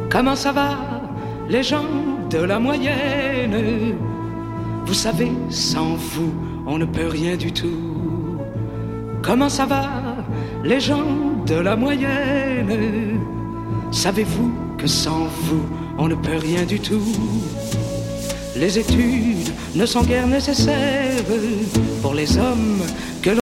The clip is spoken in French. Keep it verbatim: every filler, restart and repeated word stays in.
Comment ça va, les gens de la moyenne? Vous savez, sans vous, on ne peut rien du tout. Comment ça va, les gens de la moyenne? Savez-vous que sans vous, on ne peut rien du tout? Les études ne sont guère nécessaires pour les hommes que l'on